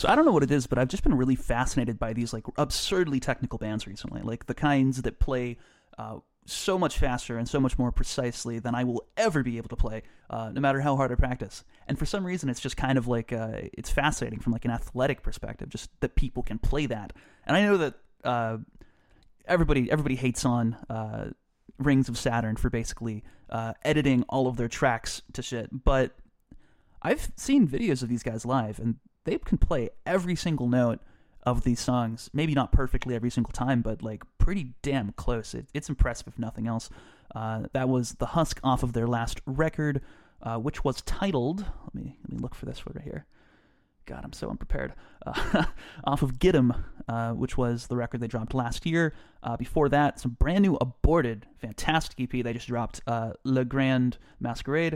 So I don't know what it is, but I've just been really fascinated by these like absurdly technical bands recently, like the kinds that play so much faster and so much more precisely than I will ever be able to play, no matter how hard I practice. And for some reason, it's just kind of like it's fascinating from like an athletic perspective, just that people can play that. And I know that everybody hates on Rings of Saturn for basically editing all of their tracks to shit, but I've seen videos of these guys live, and they can play every single note of these songs. Maybe not perfectly every single time, but like pretty damn close. It's impressive if nothing else. That was The Husk off of their last record, which was titled, let me look for this right here. God, I'm so unprepared. Off of Get 'Em, which was the record they dropped last year. Before that, some brand new Aborted, fantastic EP they just dropped, Le Grand Masquerade.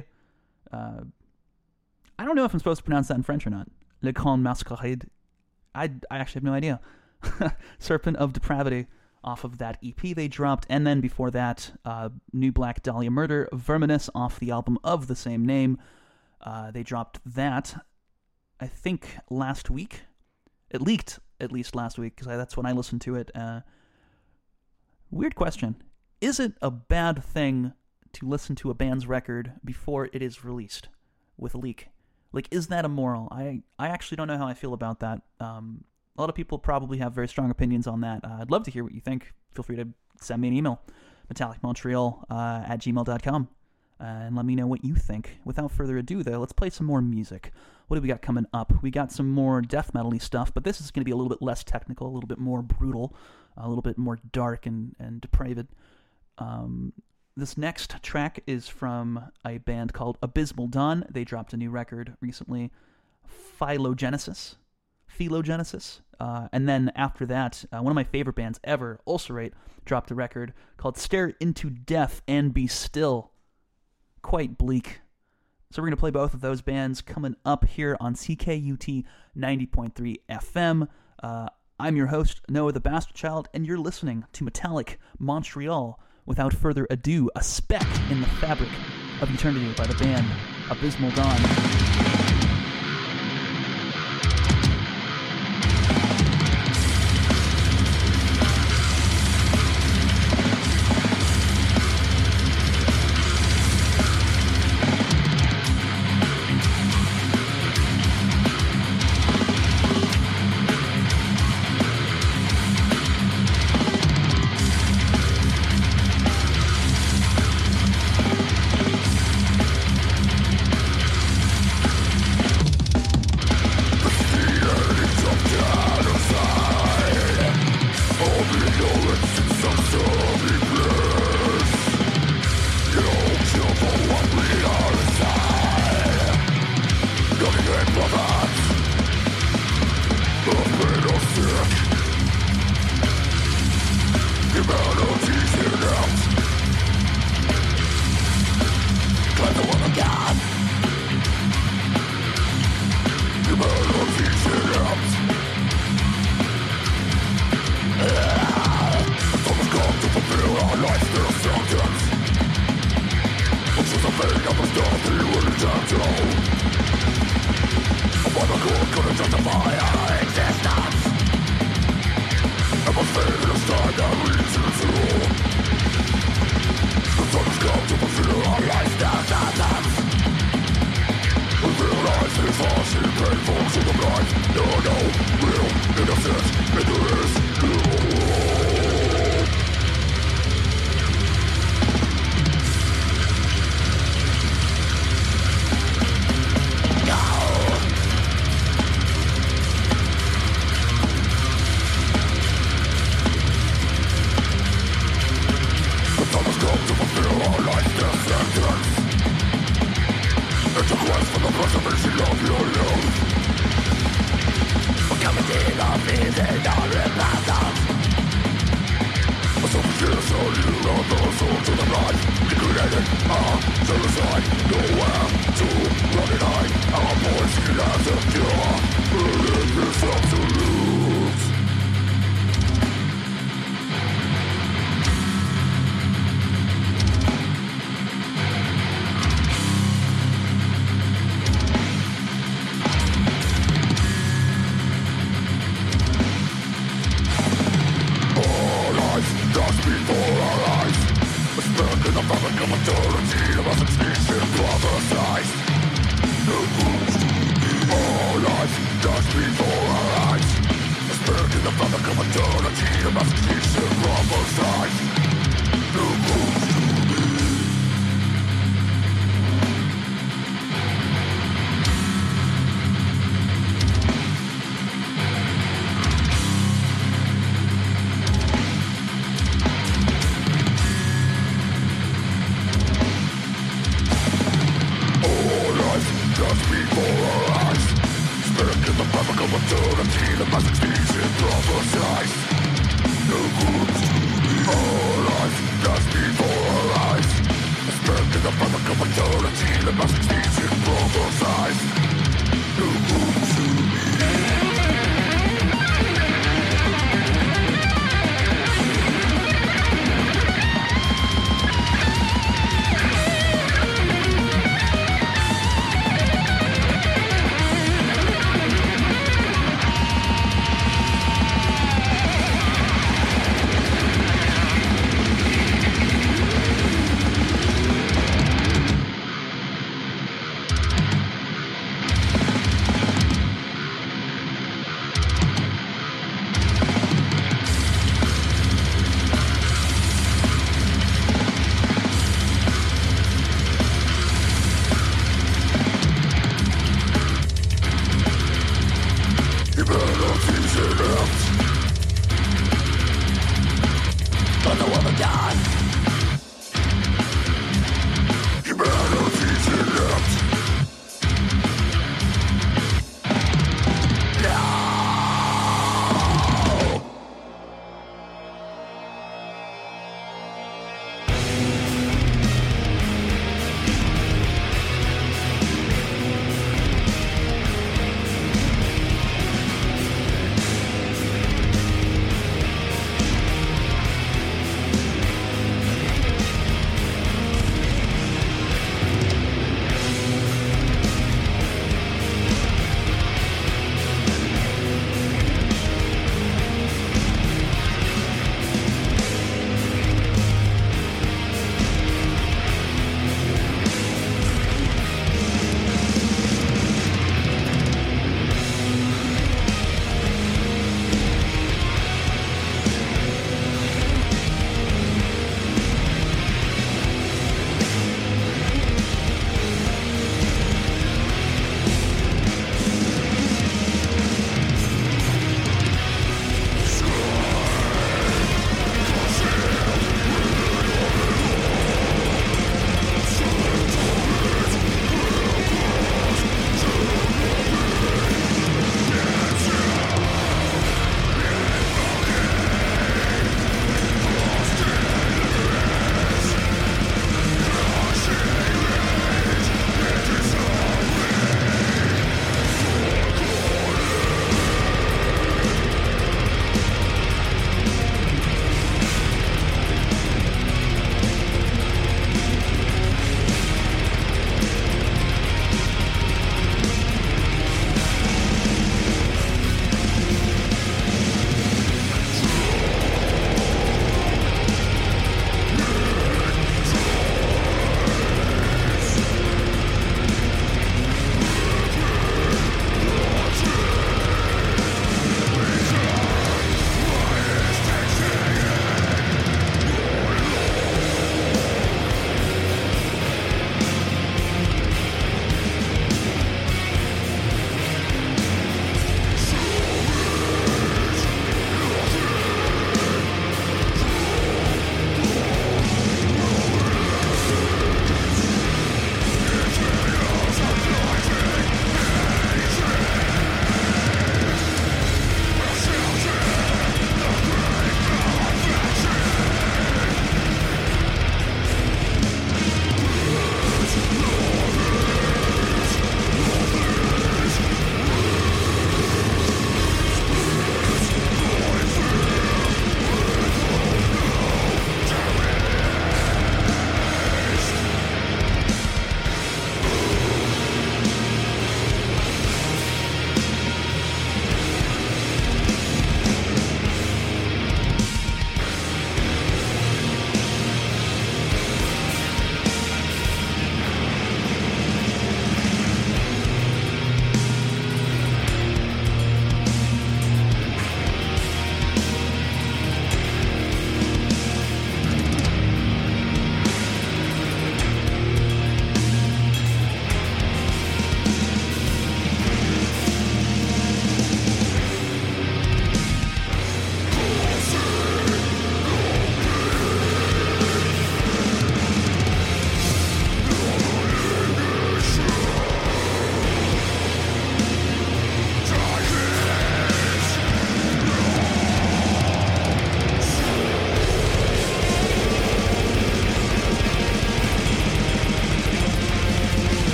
I don't know if I'm supposed to pronounce that in French or not. Le Grand Masquerade. I actually have no idea. Serpent of Depravity off of that EP they dropped. And then before that, New Black Dahlia Murder, Verminous off the album of the same name. They dropped that, I think, last week. It leaked at least last week, because that's when I listened to it. Weird question. Is it a bad thing to listen to a band's record before it is released with a leak? Like, is that immoral? I actually don't know how I feel about that. A lot of people probably have very strong opinions on that. I'd love to hear what you think. Feel free to send me an email, metallicmontreal at gmail.com, and let me know what you think. Without further ado, though, let's play some more music. What do we got coming up? We got some more death metal-y stuff, but this is going to be a little bit less technical, a little bit more brutal, a little bit more dark and depraved. This next track is from a band called Abysmal Dawn. They dropped a new record recently, Philogenesis. And then after that, one of my favorite bands ever, Ulcerate, dropped a record called Stare Into Death and Be Still. Quite bleak. So we're going to play both of those bands coming up here on CKUT 90.3 FM. I'm your host, Noah the Bastard Child, and you're listening to Metallic Montreal. Without further ado, A Speck in the Fabric of Eternity by the band Abysmal Dawn.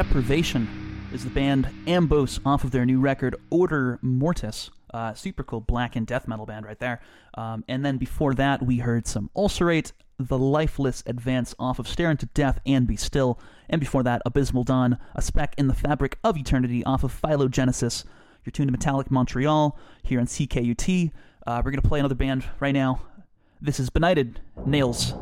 Deprivation is the band Ambos off of their new record Order Mortis. Super cool black and death metal band right there. And then before that, we heard some Ulcerate, The Lifeless Advance off of Stare Into Death and Be Still. And before that, Abysmal Dawn, A Speck in the Fabric of Eternity off of Phylogenesis. You're tuned to Metallic Montreal here on CKUT. We're going to play another band right now. This is Benighted Nails.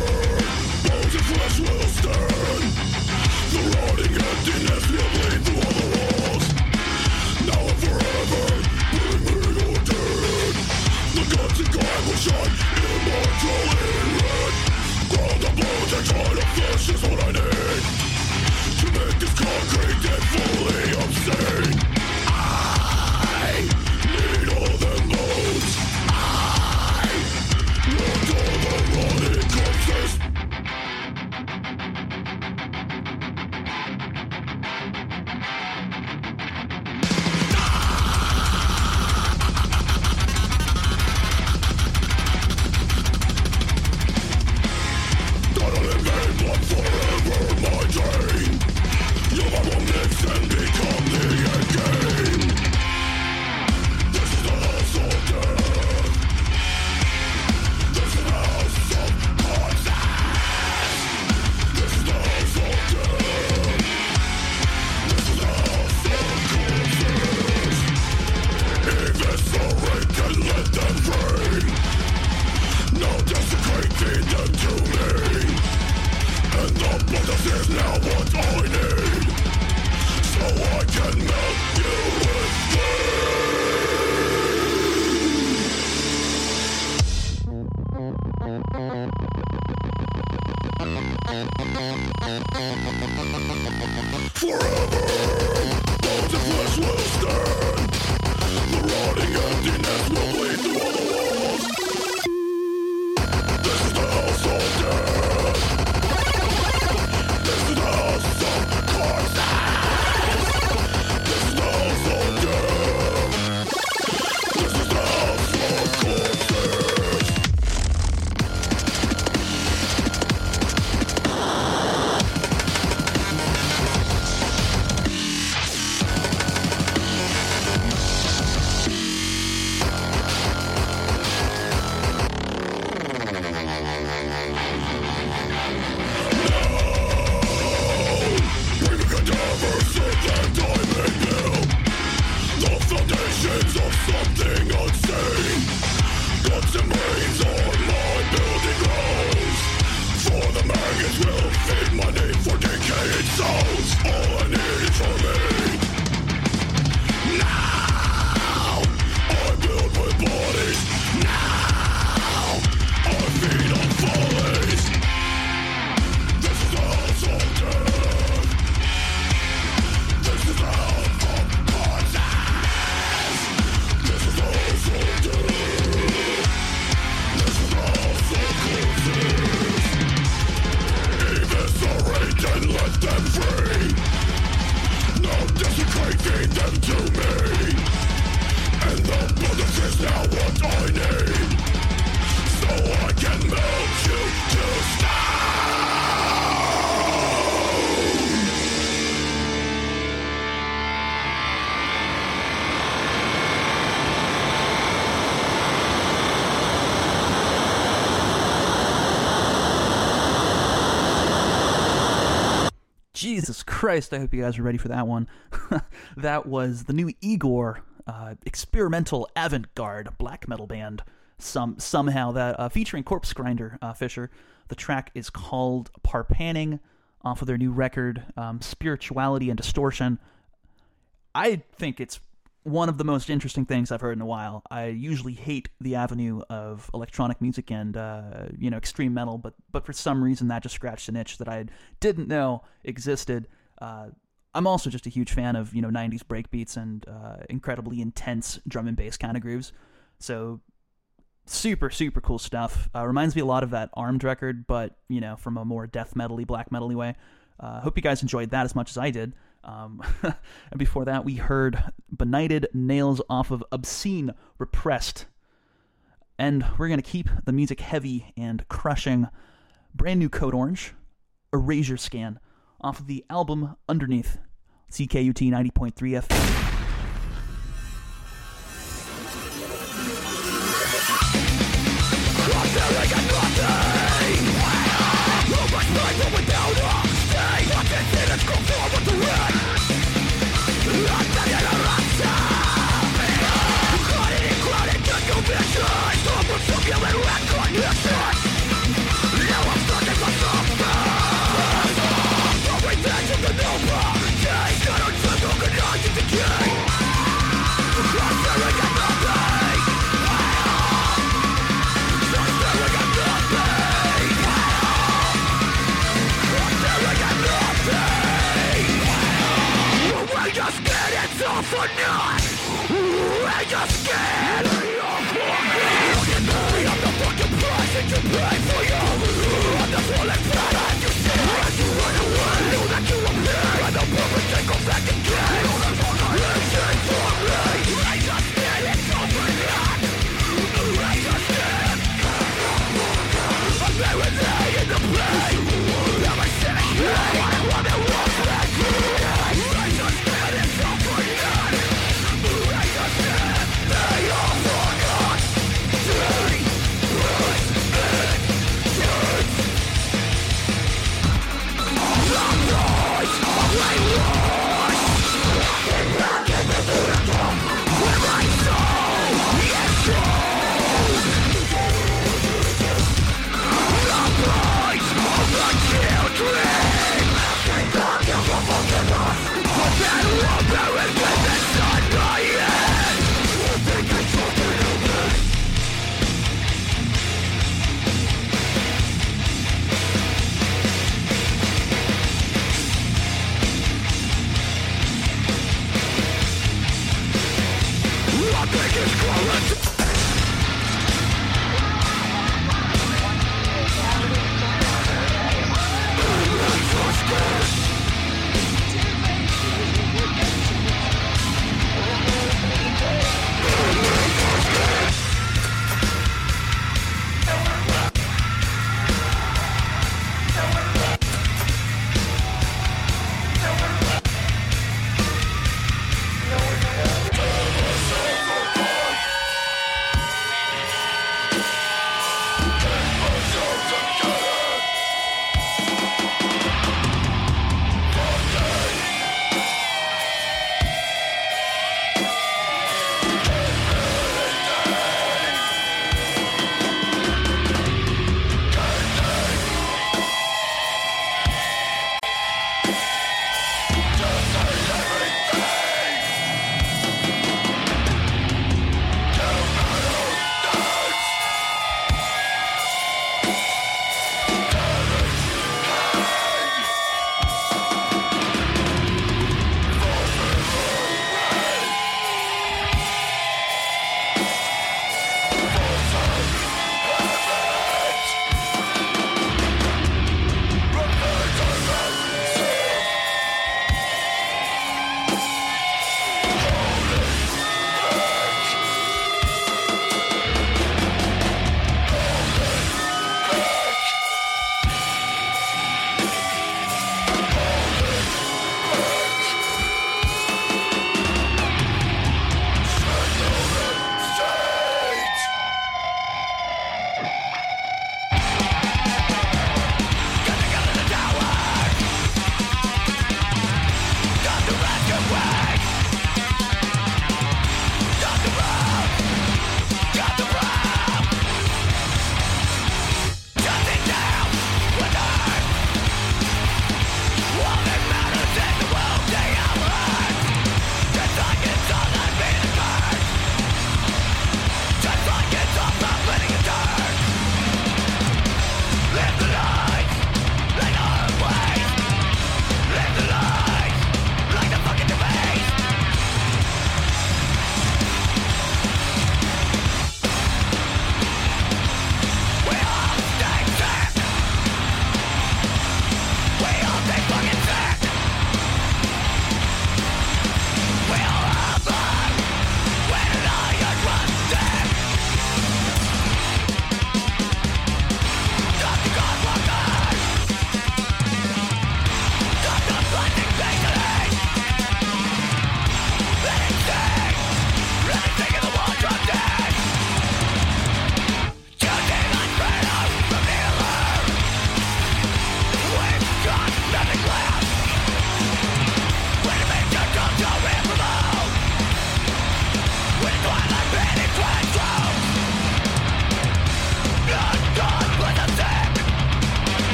Flesh will stand. The rotting emptiness will bleed through Jesus Christ, I hope you guys are ready for that one. That was the new Igor, experimental avant-garde black metal band, somehow that featuring Corpse Grinder, Fisher. The track is called Parpanning, off of their new record, Spirituality and Distortion. I think it's one of the most interesting things I've heard in a while. I usually hate the avenue of electronic music and extreme metal, but for some reason that just scratched an itch that I didn't know existed. I'm also just a huge fan of 90s breakbeats and incredibly intense drum and bass kind of grooves. So super super cool stuff. Reminds me a lot of that Armed record, but from a more death metal-y, black metal-y way. Hope you guys enjoyed that as much as I did. And before that, we heard Benighted Nails off of Obscene Repressed. And we're going to keep the music heavy and crushing. Brand new Code Orange, Erasure Scan, off of the album Underneath, CKUT 90.3 FM.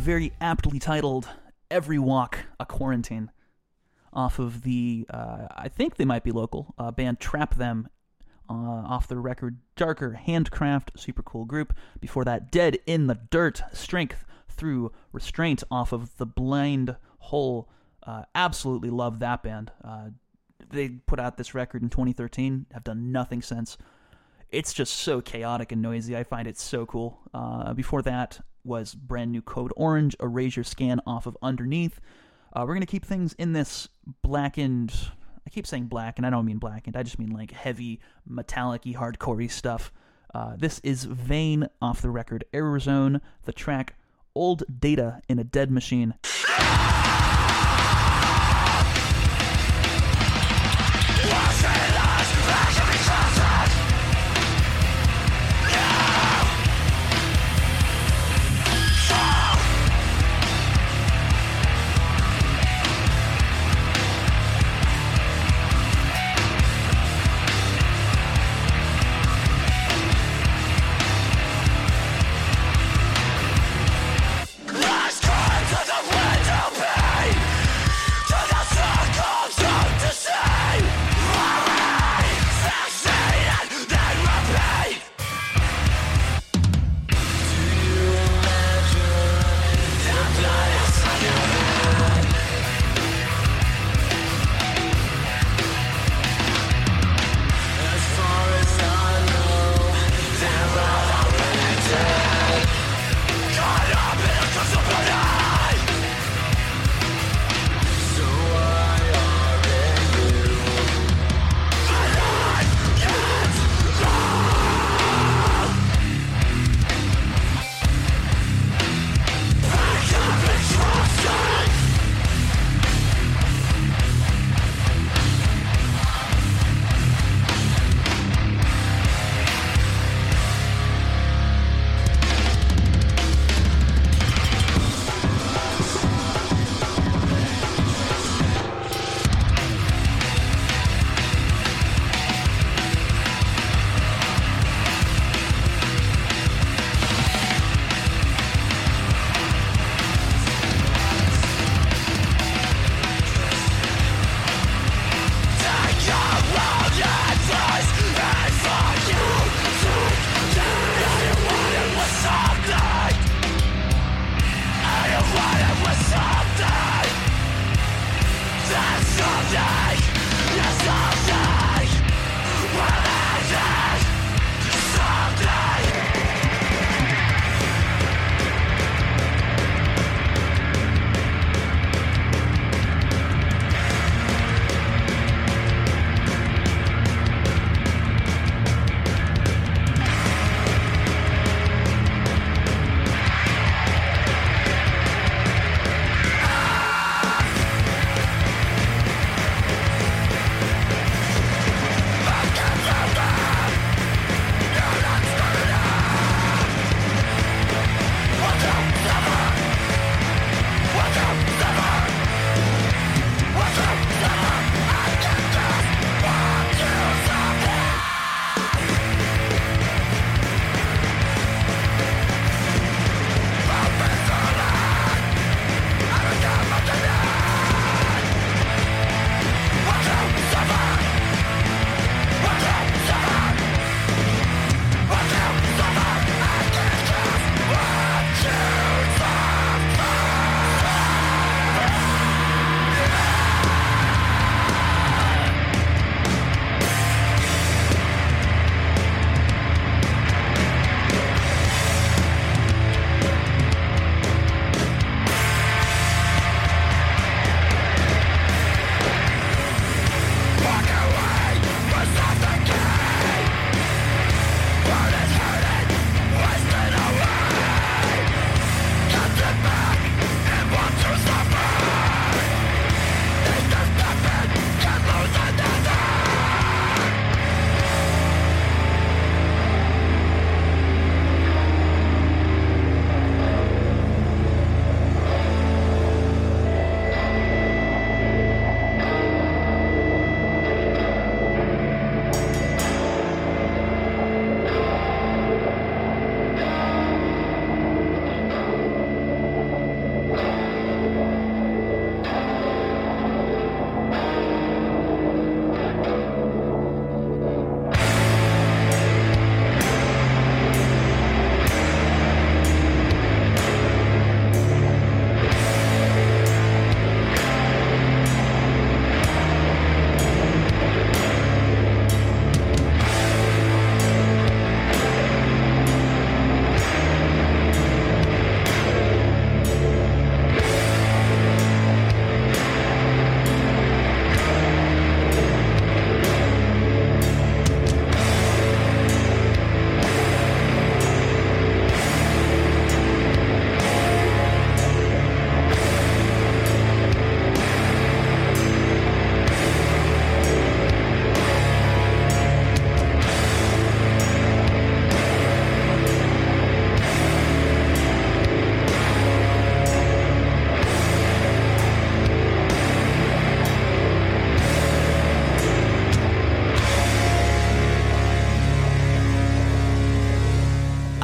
very aptly titled Every Walk a Quarantine off of the, I think they might be local, band Trap Them, off the record Darker Handcraft, super cool group. Before that, Dead in the Dirt, Strength Through Restraint off of The Blind Hole. Absolutely love that band. They put out this record in 2013, have done nothing since. It's just so chaotic and noisy. I find it so cool. Before that was brand new Code Orange, Erasure Scan off of Underneath. We're going to keep things in this blackened... I keep saying black, and I don't mean blackened. I just mean like heavy, metallic-y, hardcore-y stuff. This is Vane off the record Error Zone, the track Old Data in a Dead Machine. Last cry to the window pane.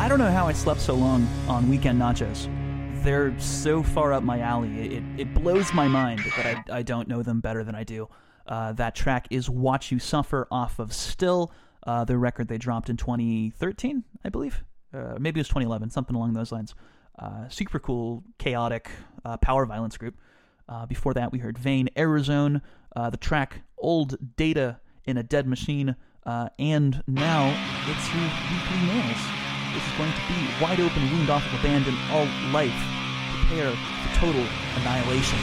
I don't know how I slept so long on Weekend Nachos. They're so far up my alley. It blows my mind that I don't know them better than I do. That track is Watch You Suffer off of Still, the record they dropped in 2013, I believe. Maybe it was 2011, something along those lines. Super cool, chaotic power violence group. Before that, we heard Vane Aerozone, the track Old Data in a Dead Machine, and now it's your weekly nails. This is going to be Wide Open Wound off of Abandon All Life. Prepare for total annihilation.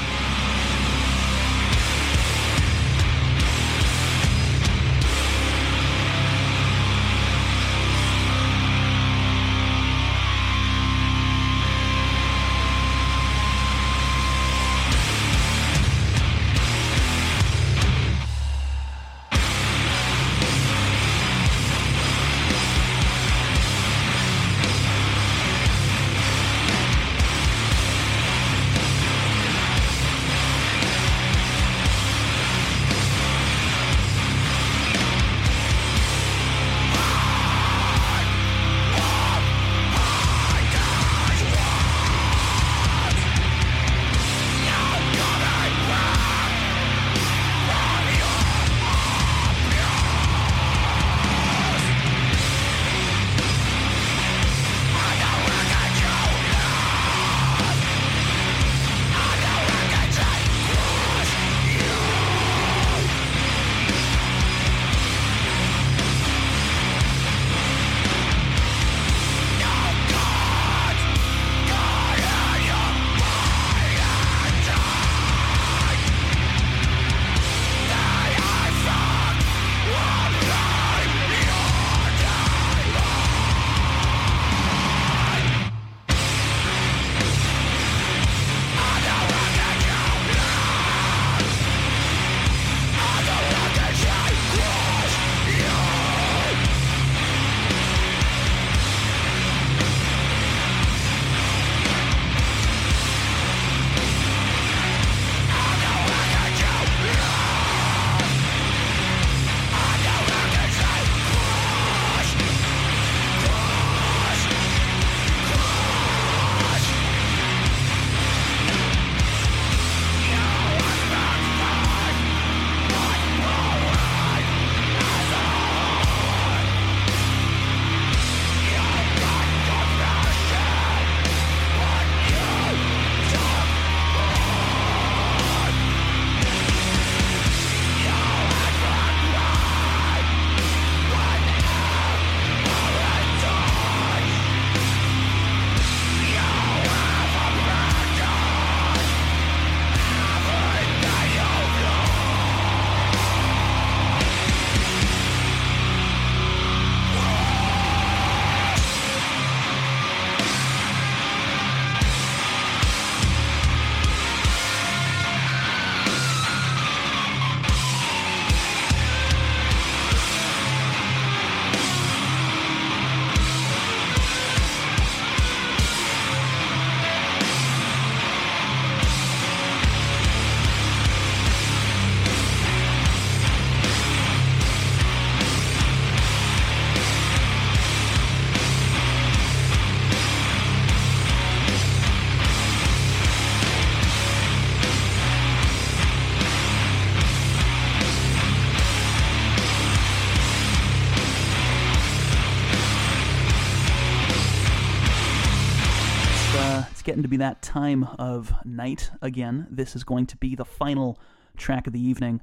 Getting to be that time of night again. This is going to be the final track of the evening.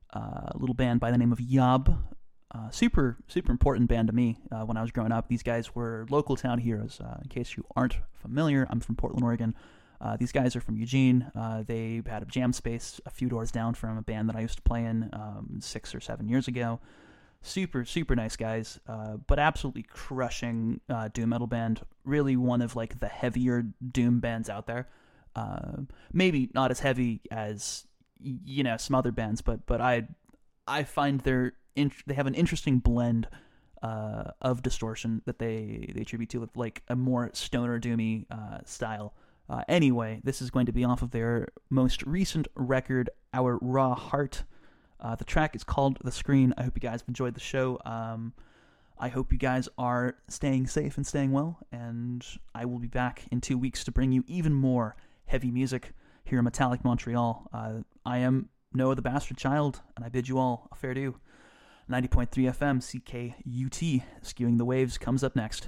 A little band by the name of Yob. Super important band to me when I was growing up. These guys were local town heroes. In case you aren't familiar, I'm from Portland, Oregon. These guys are from Eugene. They had a jam space a few doors down from a band that I used to play in 6 or 7 years ago. Super nice guys, but absolutely crushing doom metal band. Really one of like the heavier doom bands out there. Maybe not as heavy as some other bands, but I find they have an interesting blend of distortion that they attribute to like a more stoner doomy style. Anyway, this is going to be off of their most recent record, Our Raw Heart. The track is called The Screen. I hope you guys have enjoyed the show. I hope you guys are staying safe and staying well, and I will be back in 2 weeks to bring you even more heavy music here in Metallic Montreal. I am Noah the Bastard Child, and I bid you all a fair due. 90.3 FM, CKUT, Skewing the Waves, comes up next.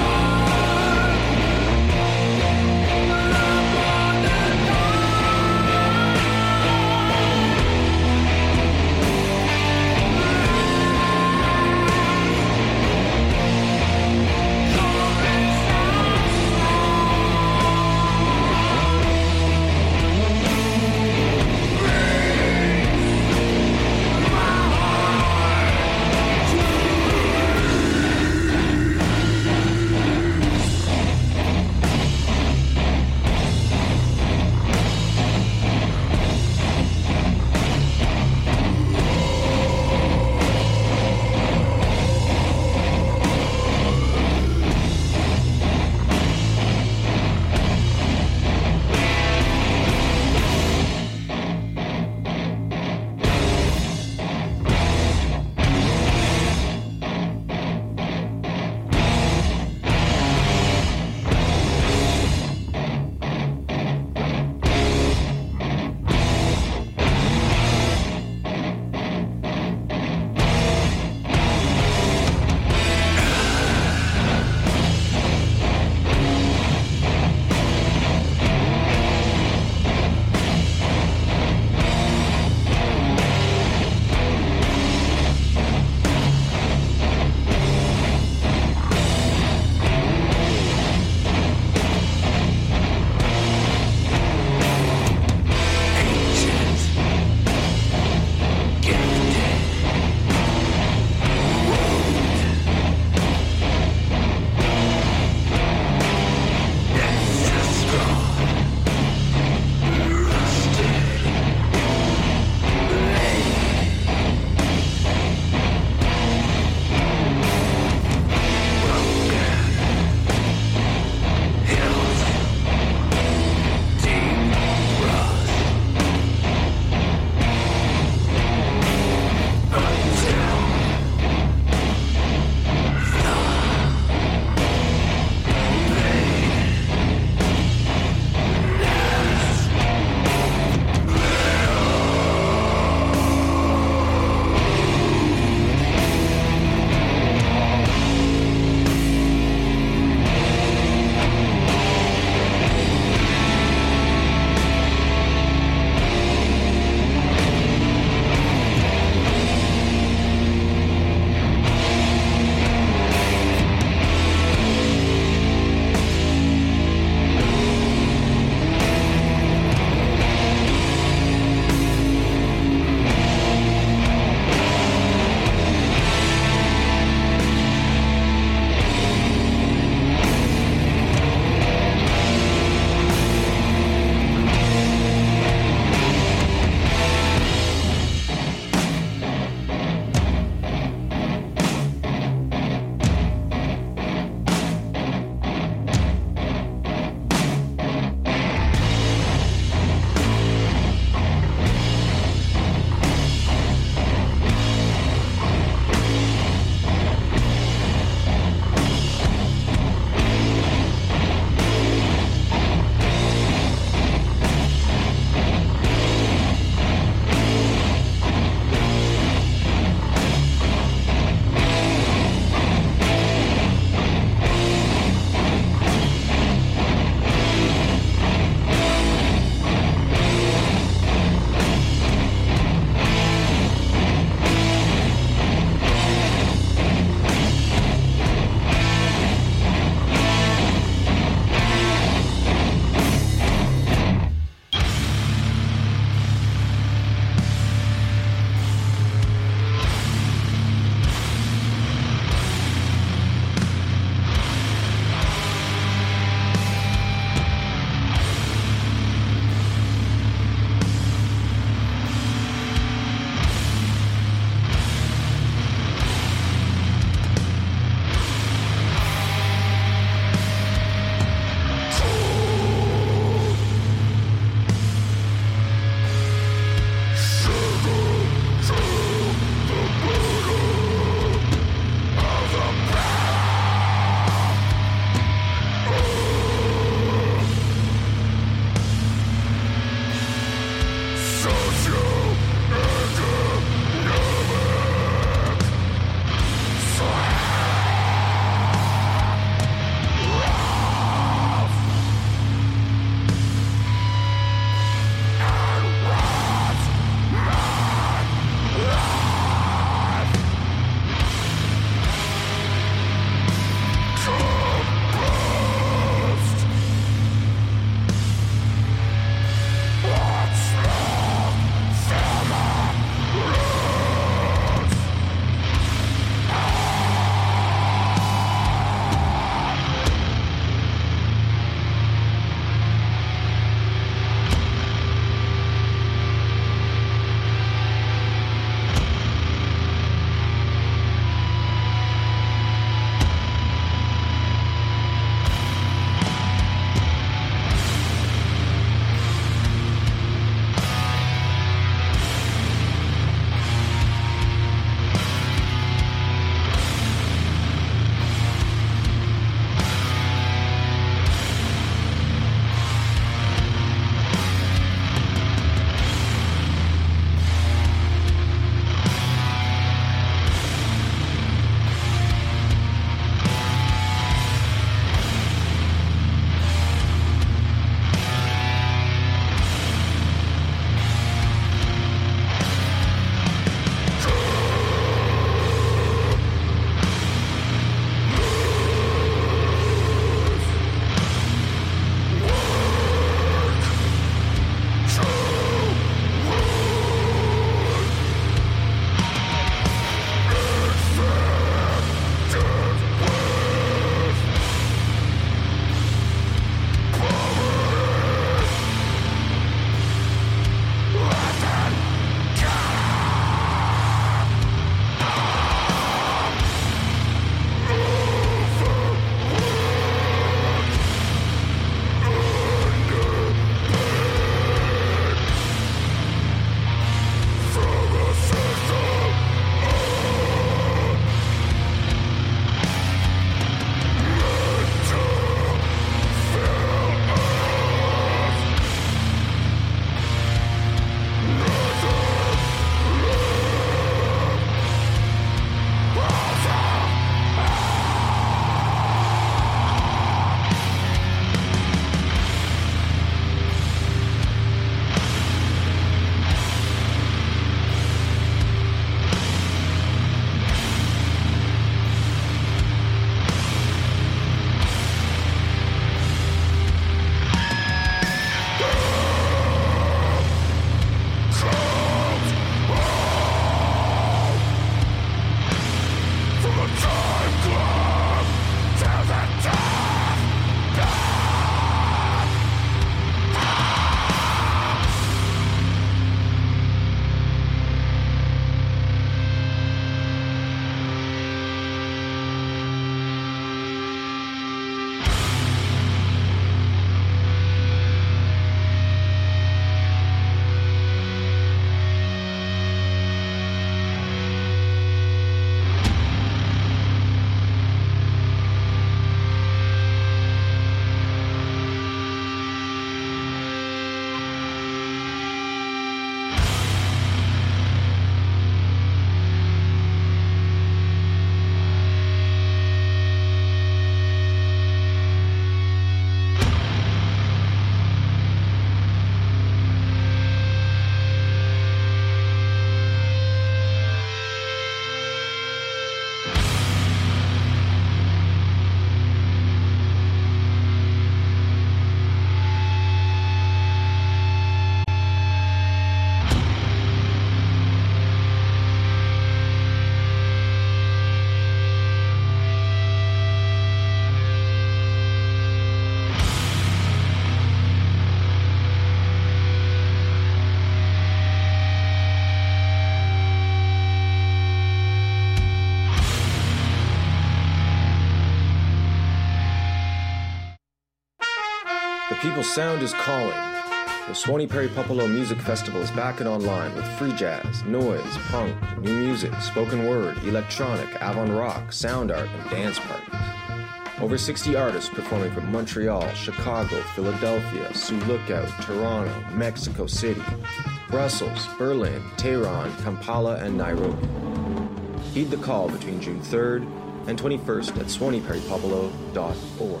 people's sound is calling. The Swanee Prairie Popolo Music Festival is back and online with free jazz, noise, punk, new music, spoken word, electronic, avant-rock, sound art, and dance parties. Over 60 artists performing from Montreal, Chicago, Philadelphia, Sioux Lookout, Toronto, Mexico City, Brussels, Berlin, Tehran, Kampala, and Nairobi. Heed the call between June 3rd and 21st at SwaneePrairiePopolo.org.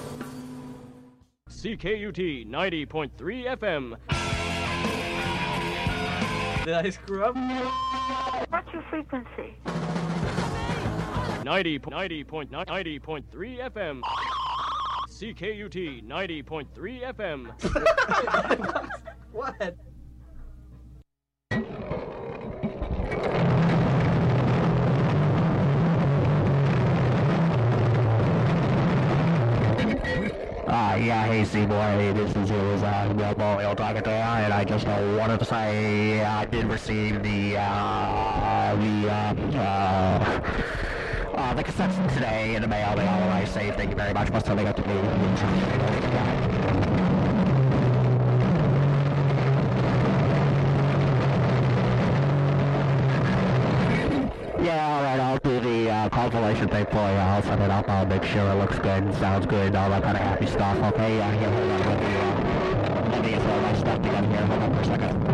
CKUT 90.3 FM. Did I screw up? What's your frequency? 90.3 FM. CKUT 90.3 FM. What? Yeah, hey Seymour, this is Robo talking to you, and I just wanted to say I did receive the cassettes today in the mail. They all arrived safe. Thank you very much for sending it to me. Yeah, alright, I'll do the compilation tape for you. I'll send it up. I'll make sure it looks good and sounds good, all that kind of happy stuff, okay? Here, hold on. Let me throw my stuff together here. Hold on for a second.